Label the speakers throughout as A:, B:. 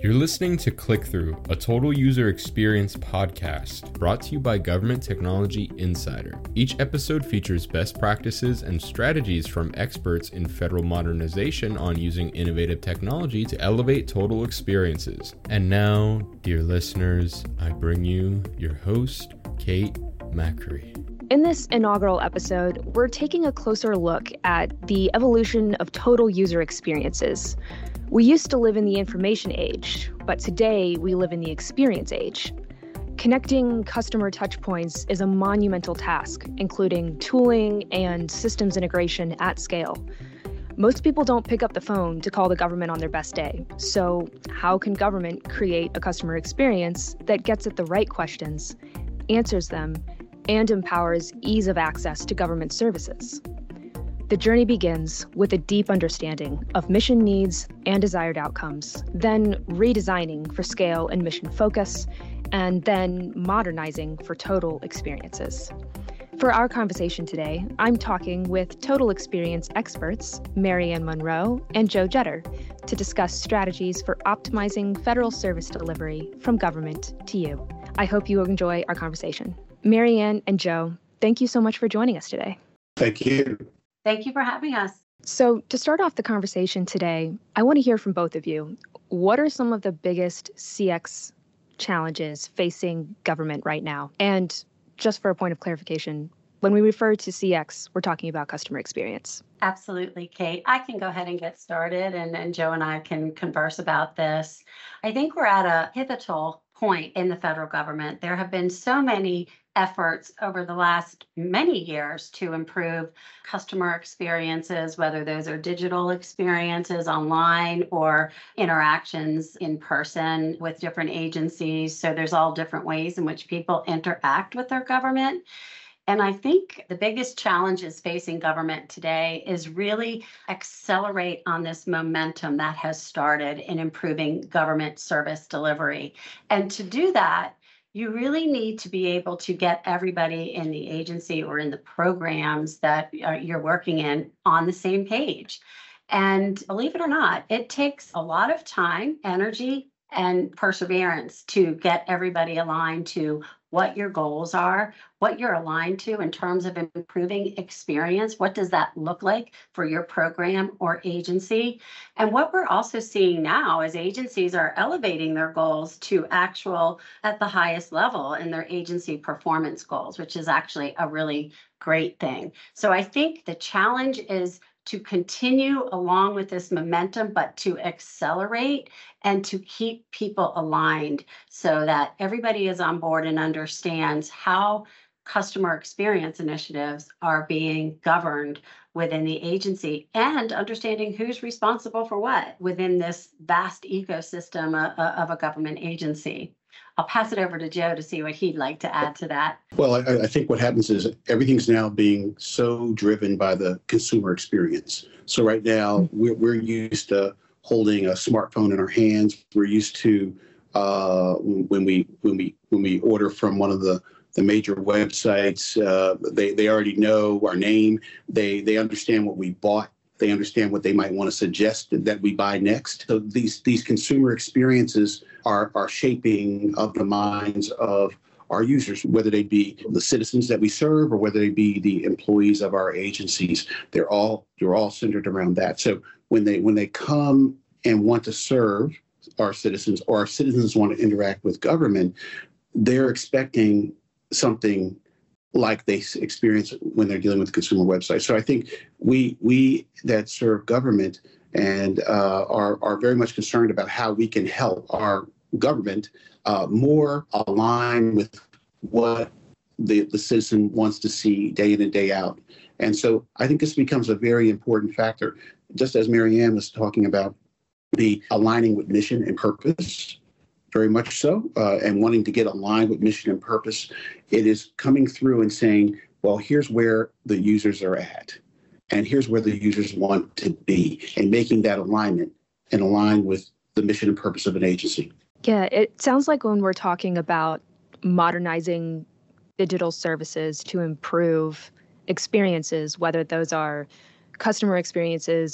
A: You're listening to Click Through, a total user experience podcast brought to you by Government Technology Insider. Each episode features best practices and strategies from experts in federal modernization on using innovative technology to elevate total experiences. And now, dear listeners, I bring you your host, Kate Macri.
B: In this inaugural episode, we're taking a closer look at the evolution of total user experiences. We used to live in the information age, but today we live in the experience age. Connecting customer touchpoints is a monumental task, including tooling and systems integration at scale. Most people don't pick up the phone to call the government on their best day. So how can government create a customer experience that gets at the right questions, answers them, and empowers ease of access to government services? The journey begins with a deep understanding of mission needs and desired outcomes, then redesigning for scale and mission focus, and then modernizing for total experiences. For our conversation today, I'm talking with total experience experts Marianne Monroe and Joe Jetter to discuss strategies for optimizing federal service delivery from government to you. I hope you enjoy our conversation. Marianne and Joe, thank you so much for joining us today.
C: Thank you.
D: Thank you for having us.
B: So to start off the conversation today, I want to hear from both of you. What are some of the biggest CX challenges facing government right now? And just for a point of clarification, when we refer to CX, we're talking about customer experience.
D: Absolutely, Kate. I can go ahead and get started, and Joe and I can converse about this. I think we're at a pivotal point in the federal government. There have been so many efforts over the last many years to improve customer experiences, whether those are digital experiences online or interactions in person with different agencies. So there's all different ways in which people interact with their government. And I think the biggest challenges facing government today is really accelerate on this momentum that has started in improving government service delivery. And to do that, you really need to be able to get everybody in the agency or in the programs that you're working in on the same page. And believe it or not, it takes a lot of time, energy, and perseverance to get everybody aligned to what your goals are, what you're aligned to in terms of improving experience. What does that look like for your program or agency? And what we're also seeing now is agencies are elevating their goals to actual at the highest level in their agency performance goals, which is actually a really great thing. So I think the challenge is to continue along with this momentum, but to accelerate and to keep people aligned so that everybody is on board and understands how customer experience initiatives are being governed within the agency and understanding who's responsible for what within this vast ecosystem of a government agency. I'll pass it over to Joe to see what he'd like to add to that.
C: Well, I think what happens is everything's now being so driven by the consumer experience. So right now, we're used to holding a smartphone in our hands. We're used to when we order from one of the major websites, they already know our name. They understand what we bought. They understand what they might want to suggest that we buy next. So these consumer experiences are shaping of the minds of our users, whether they be the citizens that we serve or whether they be the employees of our agencies. They're all centered around that. So when they come and want to serve our citizens or our citizens want to interact with government, they're expecting something like they experience when they're dealing with consumer websites. So I think we that serve government and are very much concerned about how we can help our government more align with what the citizen wants to see day in and day out. And so I think this becomes a very important factor, just as Marianne was talking about, the aligning with mission and purpose. Very much so, and wanting to get aligned with mission and purpose. It is coming through and saying, well, here's where the users are at, and here's where the users want to be, and making that alignment and align with the mission and purpose of an agency.
B: Yeah, it sounds like when we're talking about modernizing digital services to improve experiences, whether those are customer experiences or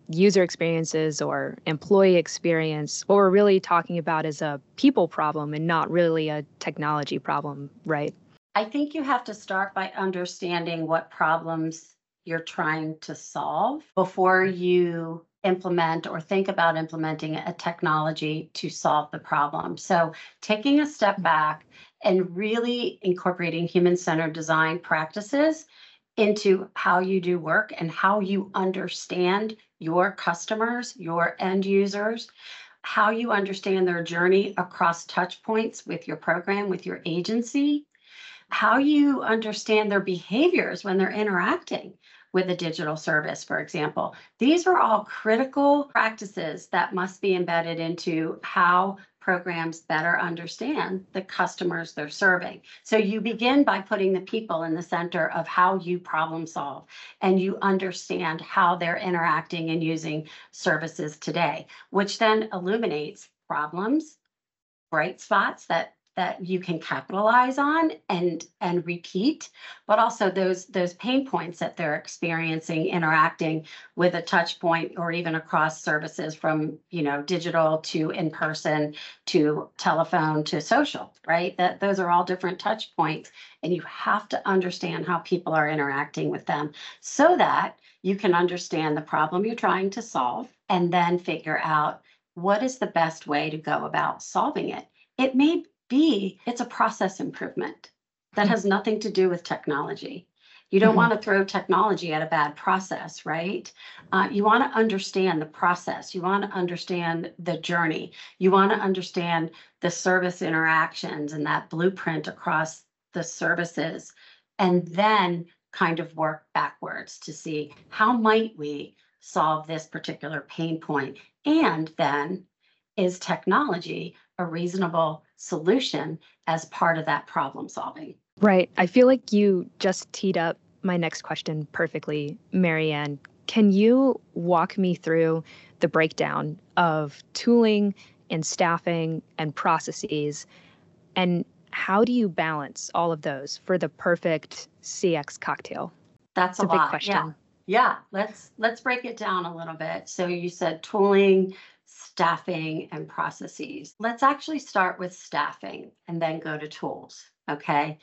B: user experiences or employee experience, what we're really talking about is a people problem and not really a technology problem, right?
D: I think you have to start by understanding what problems you're trying to solve before you implement or think about implementing a technology to solve the problem. So taking a step back and really incorporating human-centered design practices into how you do work and how you understand your customers, your end users, how you understand their journey across touch points with your program, with your agency, how you understand their behaviors when they're interacting with a digital service, for example. These are all critical practices that must be embedded into how programs better understand the customers they're serving. So you begin by putting the people in the center of how you problem solve, and you understand how they're interacting and using services today, which then illuminates problems, bright spots that you can capitalize on and repeat, but also those pain points that they're experiencing interacting with a touch point or even across services from digital to in person to telephone to social, right? That those are all different touch points, and you have to understand how people are interacting with them so that you can understand the problem you're trying to solve and then figure out what is the best way to go about solving it. It may be it's a process improvement that has nothing to do with technology. You don't want to throw technology at a bad process, right? You want to understand the process. You want to understand the journey. You want to understand the service interactions and that blueprint across the services, and then kind of work backwards to see how might we solve this particular pain point, and then is technology a reasonable solution as part of that problem solving?
B: Right. I feel like you just teed up my next question perfectly, Marianne. Can you walk me through the breakdown of tooling and staffing and processes, and how do you balance all of those for the perfect CX cocktail?
D: That's a
B: big
D: lot.
B: question.
D: Yeah. Let's break it down a little bit. So you said tooling, staffing, and processes. Let's actually start with staffing and then go to tools. Okay.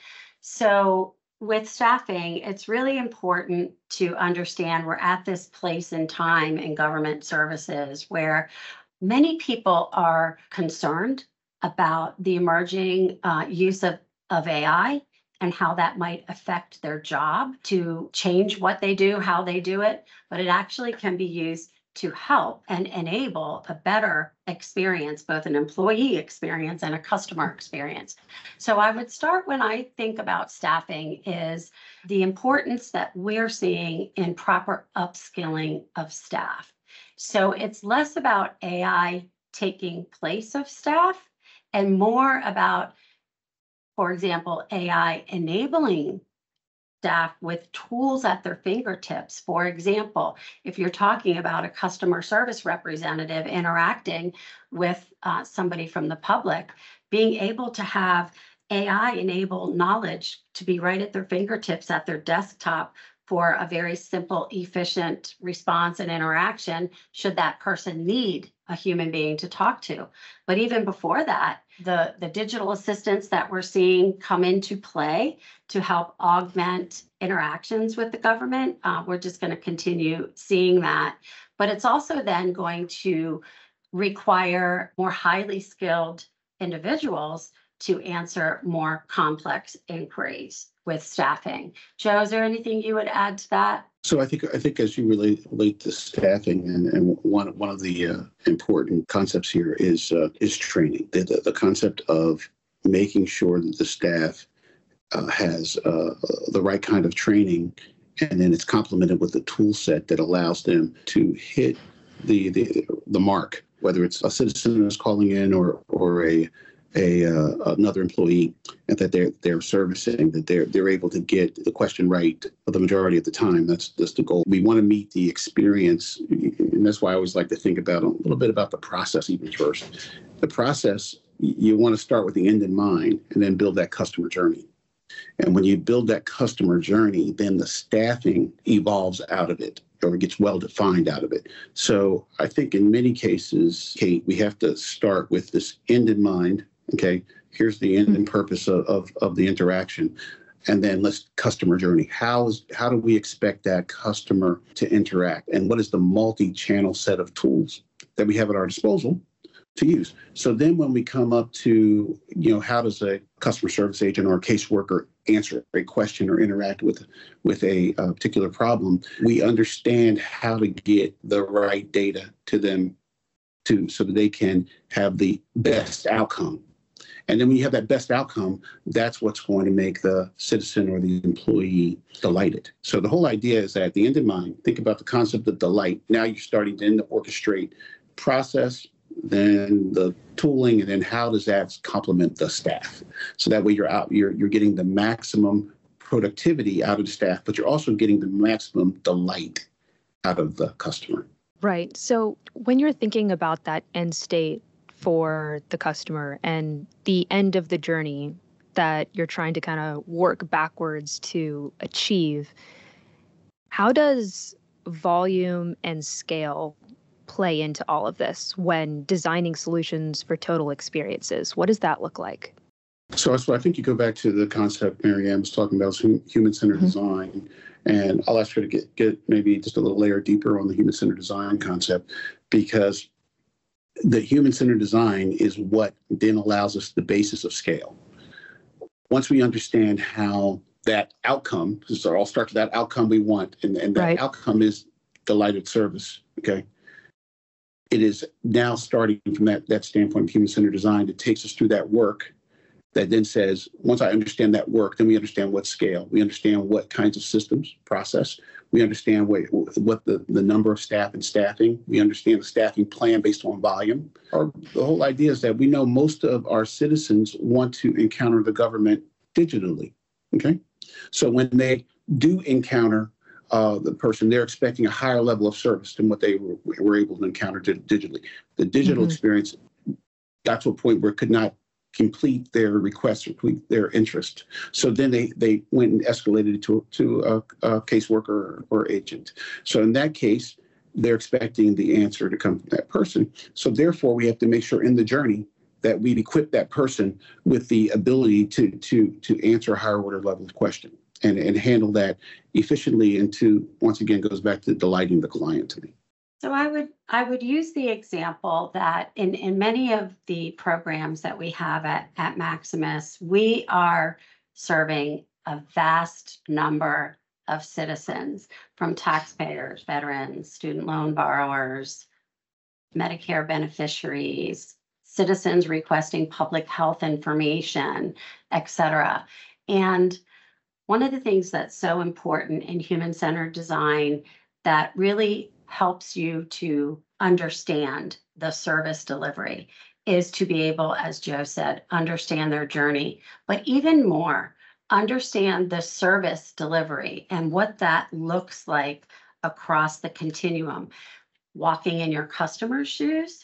D: So with staffing, it's really important to understand we're at this place in time in government services where many people are concerned about the emerging use of AI and how that might affect their job, to change what they do, how they do it, but it actually can be used to help and enable a better experience, both an employee experience and a customer experience. So I would start when I think about staffing is the importance that we're seeing in proper upskilling of staff. So it's less about AI taking place of staff and more about, for example, AI enabling staff with tools at their fingertips. For example, if you're talking about a customer service representative interacting with somebody from the public, being able to have AI-enabled knowledge to be right at their fingertips at their desktop for a very simple, efficient response and interaction should that person need a human being to talk to. But even before that, the digital assistants that we're seeing come into play to help augment interactions with the government, we're just going to continue seeing that. But it's also then going to require more highly skilled individuals to answer more complex inquiries with staffing. Joe, is there anything you would add to that?
C: So I think as you relate to staffing, and one of the important concepts here is training. The concept of making sure that the staff has the right kind of training, and then it's complemented with a tool set that allows them to hit the mark, whether it's a citizen who's calling in or another employee, and that they're servicing, that they're able to get the question right the majority of the time. That's the goal. We want to meet the experience, and that's why I always like to think about a little bit about the process even first. The process, you want to start with the end in mind and then build that customer journey. And when you build that customer journey, then the staffing evolves out of it. or gets well defined out of it. So I think in many cases, Kate, we have to start with this end in mind. Okay, here's the end and purpose of the interaction. And then let's customer journey. How do we expect that customer to interact? And what is the multi-channel set of tools that we have at our disposal to use? So then when we come up to, how does a customer service agent or a caseworker answer a question or interact with a particular problem, we understand how to get the right data to them so that they can have the best outcome. And then when you have that best outcome, that's what's going to make the citizen or the employee delighted. So the whole idea is that at the end in mind, think about the concept of delight. Now you're starting to orchestrate process, then the tooling, and then how does that complement the staff? So that way you're getting the maximum productivity out of the staff, but you're also getting the maximum delight out of the customer.
B: Right. So when you're thinking about that end state for the customer and the end of the journey that you're trying to kind of work backwards to achieve, how does volume and scale play into all of this when designing solutions for total experiences? What does that look like?
C: So I think you go back to the concept Mary Ann was talking about, human-centered design. And I'll ask her to get maybe just a little layer deeper on the human-centered design concept, because the human-centered design is what then allows us the basis of scale. Once we understand how that outcome, so it all starts with that outcome we want, and that
B: right.
C: outcome is delighted service, okay? It is now starting from that standpoint of human-centered design that takes us through that work that then says, once I understand that work, then we understand what scale. We understand what kinds of systems, process. We understand what the number of staff and staffing. We understand the staffing plan based on volume. The whole idea is that we know most of our citizens want to encounter the government digitally, okay? So when they do encounter the person, they're expecting a higher level of service than what they were able to encounter digitally. The digital experience got to a point where it could not complete their request or complete their interest. So then they went and escalated it to a caseworker or agent. So in that case, they're expecting the answer to come from that person. So therefore, we have to make sure in the journey that we equip that person with the ability to answer a higher order level of question and handle that efficiently, and once again, goes back to delighting the client to me.
D: So I would use the example that in many of the programs that we have at Maximus, we are serving a vast number of citizens, from taxpayers, veterans, student loan borrowers, Medicare beneficiaries, citizens requesting public health information, et cetera. And one of the things that's so important in human-centered design that really helps you to understand the service delivery is to be able, as Joe said, understand their journey, but even more, understand the service delivery and what that looks like across the continuum. Walking in your customer's shoes,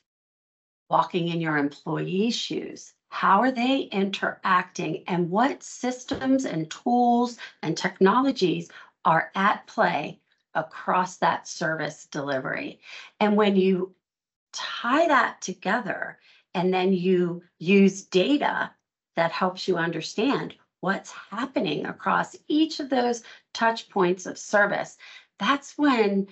D: walking in your employee's shoes. How are they interacting, and what systems and tools and technologies are at play across that service delivery? And when you tie that together and then you use data that helps you understand what's happening across each of those touch points of service, that's when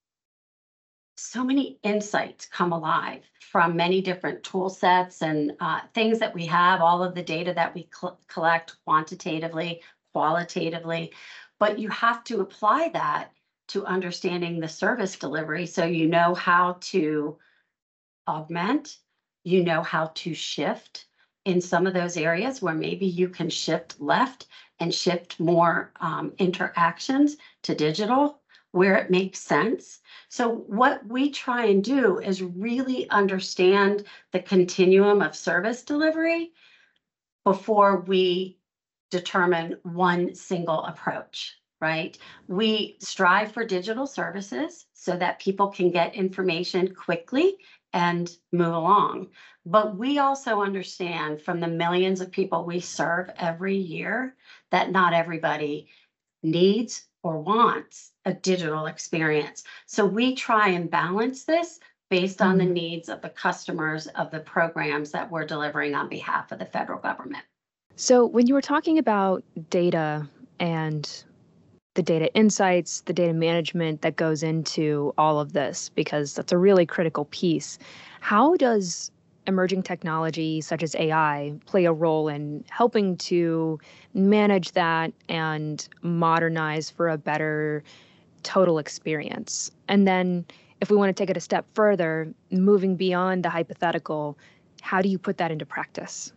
D: so many insights come alive from many different tool sets and things that we have, all of the data that we collect quantitatively, qualitatively, but you have to apply that to understanding the service delivery so you know how to augment, you know how to shift in some of those areas where maybe you can shift left and shift more interactions to digital where it makes sense. So what we try and do is really understand the continuum of service delivery before we determine one single approach, right? We strive for digital services so that people can get information quickly and move along. But we also understand from the millions of people we serve every year that not everybody needs or wants a digital experience. So we try and balance this based on the needs of the customers of the programs that we're delivering on behalf of the federal government.
B: So when you were talking about data and the data insights, the data management that goes into all of this, because that's a really critical piece, how does emerging technology such as AI play a role in helping to manage that and modernize for a better total experience? And then if we want to take it a step further, moving beyond the hypothetical, how do you put that into practice?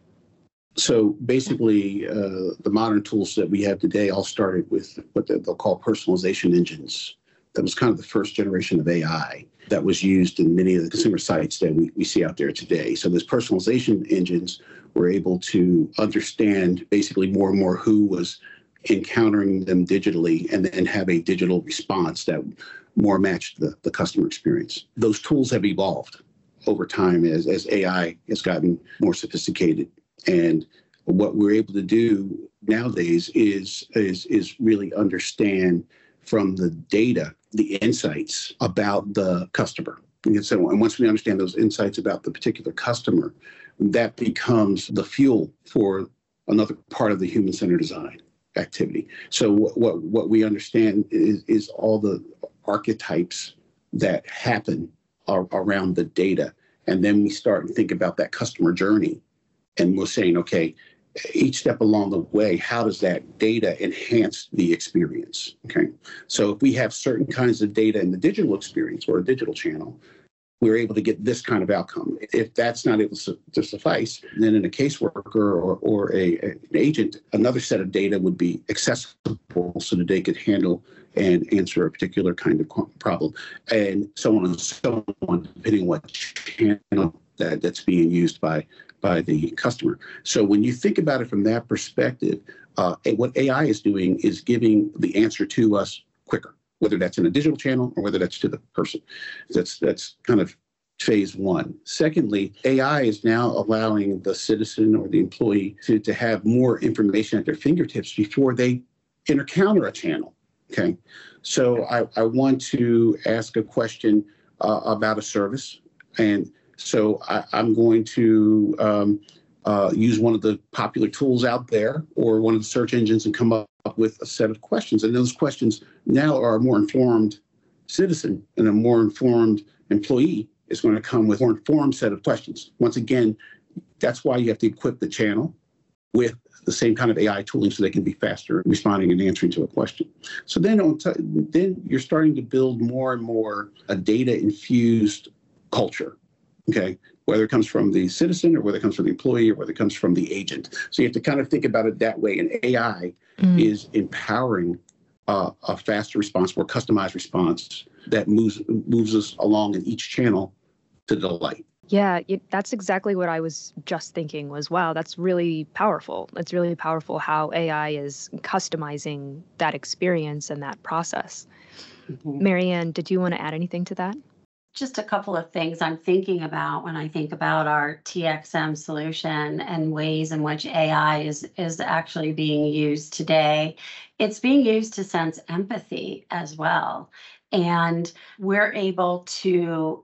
C: So basically, the modern tools that we have today all started with what they'll call personalization engines. That was kind of the first generation of AI that was used in many of the consumer sites that we see out there today. So those personalization engines were able to understand basically more and more who was encountering them digitally and then have a digital response that more matched the customer experience. Those tools have evolved over time as AI has gotten more sophisticated. And what we're able to do nowadays is really understand from the data, the insights about the customer. And so, and once we understand those insights about the particular customer, that becomes the fuel for another part of the human-centered design activity. So what we understand is all the archetypes that happen around the data. And then we start and think about that customer journey. And we're saying, okay, each step along the way, how does that data enhance the experience? Okay, so if we have certain kinds of data in the digital experience or a digital channel, we're able to get this kind of outcome. If that's not able to suffice, then in a caseworker or an agent, another set of data would be accessible so that they could handle and answer a particular kind of problem, and so on and so on, depending on what channel that's being used by the customer. So when you think about it from that perspective, what AI is doing is giving the answer to us quicker, whether that's in a digital channel or whether that's to the person. That's kind of phase one. Secondly, AI is now allowing the citizen or the employee to have more information at their fingertips before they encounter a channel. Okay, so I want to ask a question about a service, and so I'm going to use one of the popular tools out there or one of the search engines and come up with a set of questions. And those questions now are a more informed citizen and a more informed employee is going to come with a more informed set of questions. Once again, that's why you have to equip the channel with the same kind of AI tooling so they can be faster responding and answering to a question. So then you're starting to build more and more a data-infused culture. Okay, whether it comes from the citizen or whether it comes from the employee or whether it comes from the agent. So you have to kind of think about it that way. And AI is empowering a faster response, more customized response that moves us along in each channel to delight.
B: Yeah, that's exactly what I was just thinking was, wow, that's really powerful. It's really powerful how AI is customizing that experience and that process. Marianne, did you want to add anything to that?
D: Just a couple of things I'm thinking about when I think about our TXM solution and ways in which AI is actually being used today. It's being used to sense empathy as well. And we're able to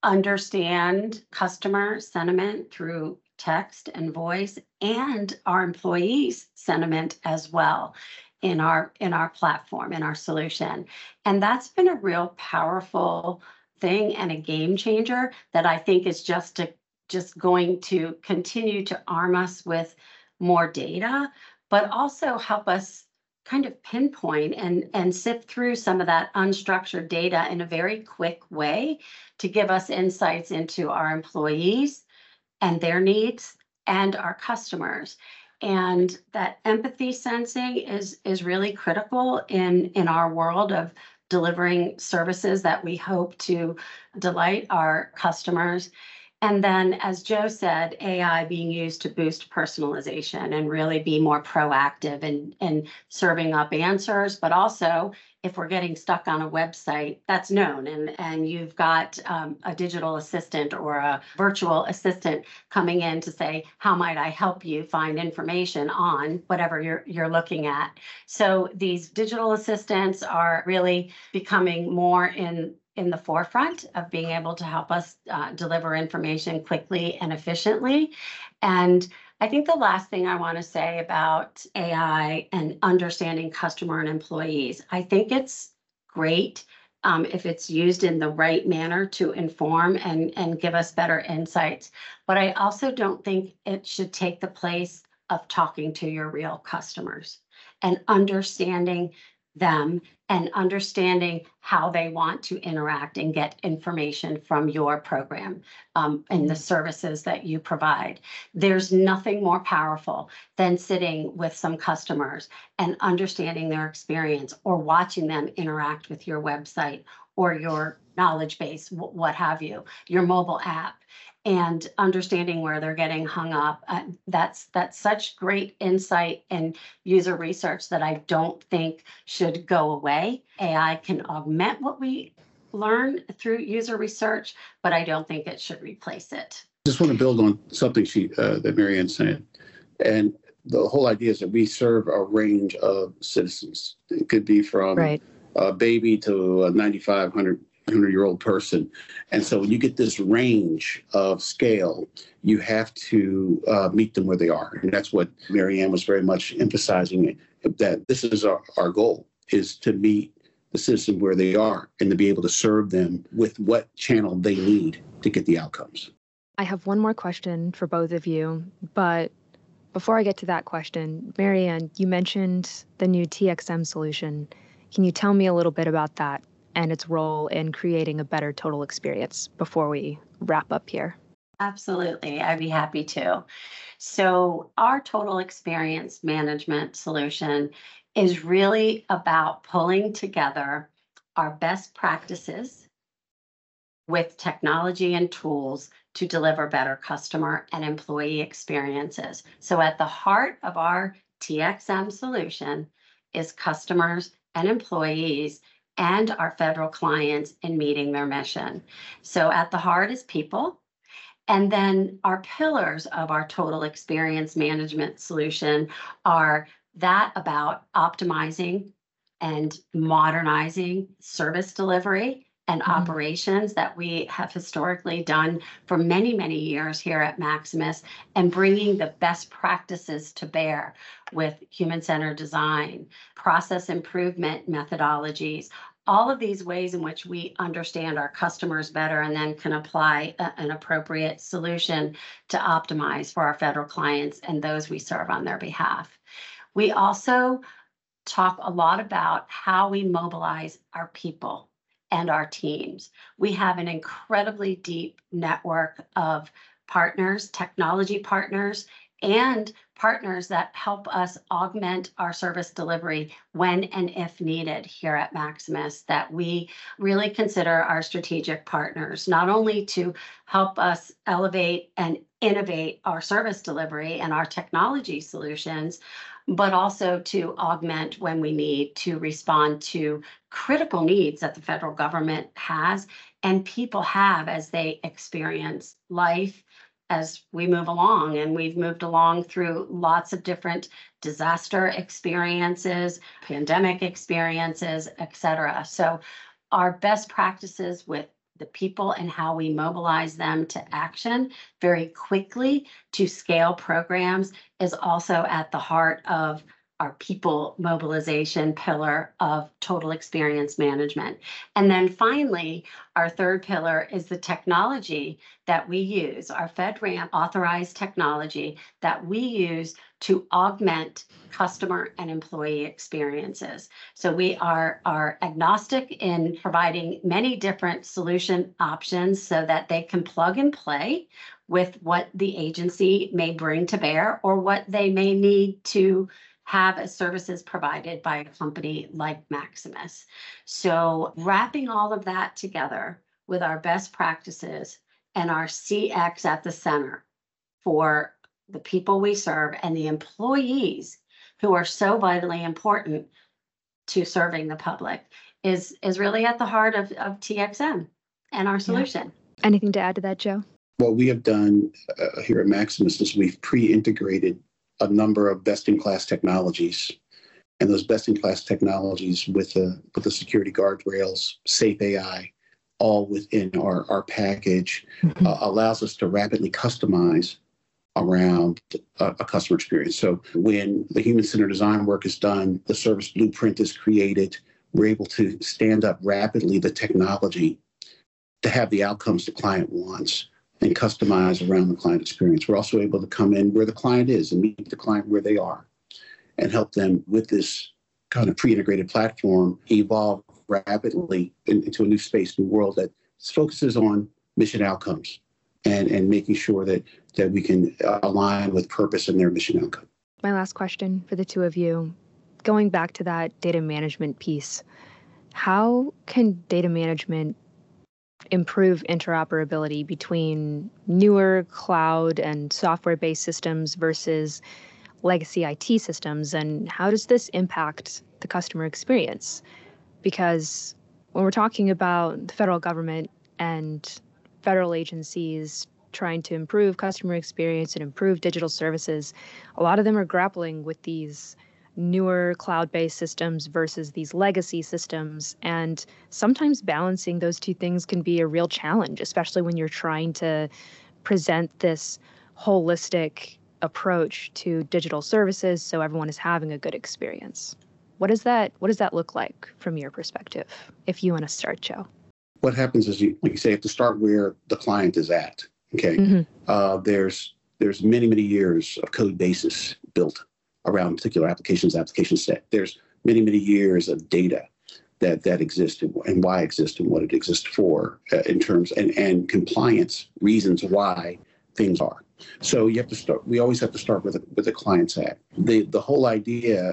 D: understand customer sentiment through text and voice and our employees' sentiment as well in our platform, in our solution. And that's been a real powerful thing and a game changer that I think is just going to continue to arm us with more data, but also help us kind of pinpoint and sift through some of that unstructured data in a very quick way to give us insights into our employees and their needs and our customers. And that empathy sensing is really critical in our world of delivering services that we hope to delight our customers. And then, as Joe said, AI being used to boost personalization and really be more proactive in serving up answers, but also if we're getting stuck on a website, that's known. And you've got a digital assistant or a virtual assistant coming in to say, how might I help you find information on whatever you're looking at? So these digital assistants are really becoming more in the forefront of being able to help us deliver information quickly and efficiently. And I think the last thing I want to say about AI and understanding customer and employees, I think it's great if it's used in the right manner to inform and give us better insights. But I also don't think it should take the place of talking to your real customers and understanding them and understanding how they want to interact and get information from your program and the services that you provide. There's nothing more powerful than sitting with some customers and understanding their experience or watching them interact with your website or your knowledge base, what have you, your mobile app, and understanding where they're getting hung up. That's such great insight and user research that I don't think should go away. AI can augment what we learn through user research, but I don't think it should replace it.
C: Just want to build on something that Marianne said. And the whole idea is that we serve a range of citizens. It could be from a baby to a 95, 100-year-old person. And so when you get this range of scale, you have to meet them where they are. And that's what Marianne was very much emphasizing, that this is our goal, is to meet the citizen where they are and to be able to serve them with what channel they need to get the outcomes.
B: I have one more question for both of you, but before I get to that question, Marianne, you mentioned the new TXM solution. Can you tell me a little bit about that and its role in creating a better total experience before we wrap up here?
D: Absolutely, I'd be happy to. So our total experience management solution is really about pulling together our best practices with technology and tools to deliver better customer and employee experiences. So at the heart of our TXM solution is customers and employees and our federal clients in meeting their mission. So at the heart is people. And then our pillars of our total experience management solution are that about optimizing and modernizing service delivery and operations that we have historically done for many, many years here at Maximus, and bringing the best practices to bear with human-centered design, process improvement methodologies, all of these ways in which we understand our customers better and then can apply an appropriate solution to optimize for our federal clients and those we serve on their behalf. We also talk a lot about how we mobilize our people and our teams. We have an incredibly deep network of partners, technology partners, and partners that help us augment our service delivery when and if needed here at Maximus, that we really consider our strategic partners, not only to help us elevate and innovate our service delivery and our technology solutions, but also to augment when we need to respond to critical needs that the federal government has and people have as they experience life as we move along. And we've moved along through lots of different disaster experiences, pandemic experiences, et cetera. So our best practices with the people and how we mobilize them to action very quickly to scale programs is also at the heart of our people mobilization pillar of total experience management. And then finally, our third pillar is the technology that we use, our FedRAMP authorized technology that we use to augment customer and employee experiences. So we are agnostic in providing many different solution options so that they can plug and play with what the agency may bring to bear or what they may need to have as services provided by a company like Maximus. So wrapping all of that together with our best practices and our CX at the center for the people we serve and the employees who are so vitally important to serving the public is really at the heart of TXM and our solution.
B: Anything to add to that, Joe?
C: What we have done here at Maximus is we've pre-integrated a number of best-in-class technologies, and those best-in-class technologies with the security guardrails, Safe AI, all within our package, allows us to rapidly customize around a customer experience. So when the human-centered design work is done, the service blueprint is created, we're able to stand up rapidly the technology to have the outcomes the client wants and customize around the client experience. We're also able to come in where the client is and meet the client where they are and help them with this kind of pre-integrated platform evolve rapidly into a new space, new world that focuses on mission outcomes and making sure that we can align with purpose and their mission outcome.
B: My last question for the two of you, going back to that data management piece, how can data management improve interoperability between newer cloud and software-based systems versus legacy IT systems? And how does this impact the customer experience? Because when we're talking about the federal government and federal agencies trying to improve customer experience and improve digital services, a lot of them are grappling with these newer cloud-based systems versus these legacy systems. And sometimes balancing those two things can be a real challenge, especially when you're trying to present this holistic approach to digital services so everyone is having a good experience. What does that look like from your perspective? If you want to start, Joe.
C: What happens is like you say, you have to start where the client is at. Okay. There's many years of code bases built around particular application set. There's many years of data that exist and why exist and what it exists for in terms and compliance reasons why things are. So you have to start. We always have to start with the client's at. The whole idea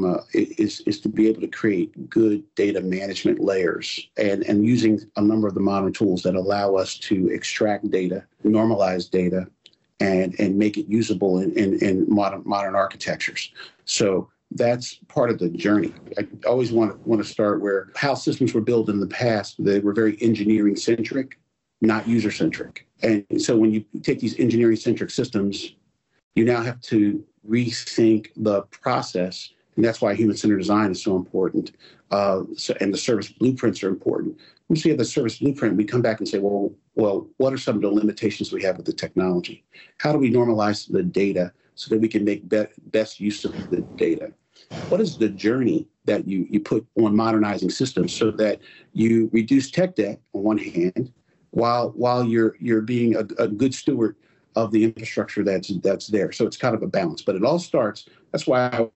C: is to be able to create good data management layers and using a number of the modern tools that allow us to extract data, normalize data, and make it usable in modern architectures. So that's part of the journey. I always want to start where how systems were built in the past. They were very engineering centric, not user centric. And so when you take these engineering centric systems, you now have to rethink the process. And that's why human-centered design is so important. And the service blueprints are important. Once we have the service blueprint, we come back and say, well, what are some of the limitations we have with the technology? How do we normalize the data so that we can make best use of the data? What is the journey that you put on modernizing systems so that you reduce tech debt on one hand, while you're being a good steward of the infrastructure that's there. So it's kind of a balance, but it all starts. That's why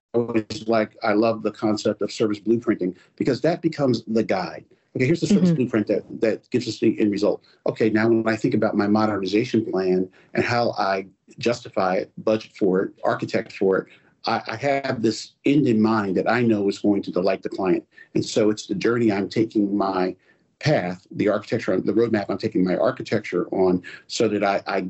C: I love the concept of service blueprinting, because that becomes the guide. Okay, here's the service blueprint that gives us the end result. Okay, now when I think about my modernization plan and how I justify it, budget for it, architect for it, I have this end in mind that I know is going to delight the client. And so it's the journey I'm taking my path, the architecture, the roadmap I'm taking my architecture on so that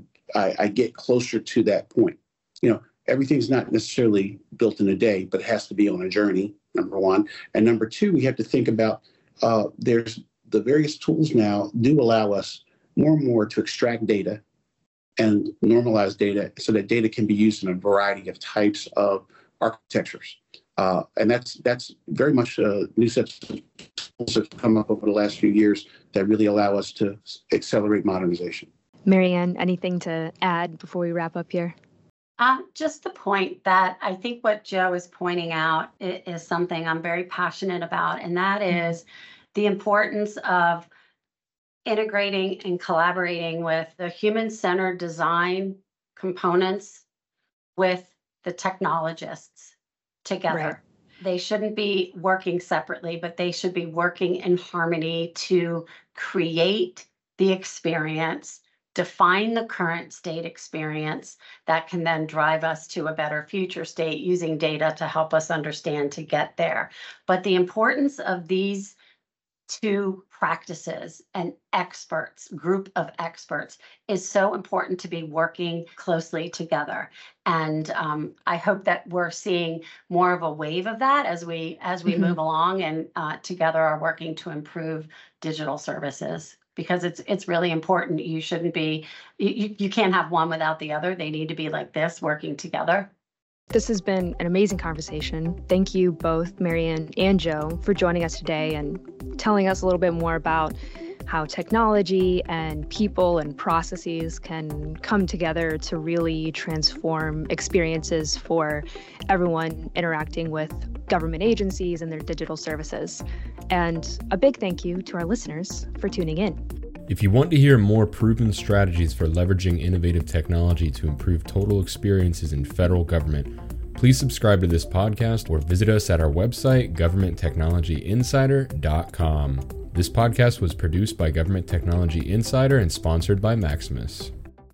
C: I get closer to that point. You know, everything's not necessarily built in a day, but it has to be on a journey, number one. And number two, we have to think about there's the various tools now do allow us more and more to extract data and normalize data so that data can be used in a variety of types of architectures. And that's very much new sets of tools that have come up over the last few years that really allow us to accelerate modernization.
B: Marianne, anything to add before we wrap up here?
D: Just the point that I think what Joe is pointing out is something I'm very passionate about, and that is the importance of integrating and collaborating with the human-centered design components with the technologists together. Right. They shouldn't be working separately, but they should be working in harmony to create the experience, define the current state experience that can then drive us to a better future state using data to help us understand to get there. But the importance of these to practices and experts, group of experts, is so important to be working closely together. And I hope that we're seeing more of a wave of that as we move along and together are working to improve digital services, because it's really important. You shouldn't be, you can't have one without the other. They need to be like this, working together.
B: This has been an amazing conversation. Thank you both, Marianne and Joe, for joining us today and telling us a little bit more about how technology and people and processes can come together to really transform experiences for everyone interacting with government agencies and their digital services. And a big thank you to our listeners for tuning in.
A: If you want to hear more proven strategies for leveraging innovative technology to improve total experiences in federal government, please subscribe to this podcast or visit us at our website, governmenttechnologyinsider.com. This podcast was produced by Government Technology Insider and sponsored by Maximus.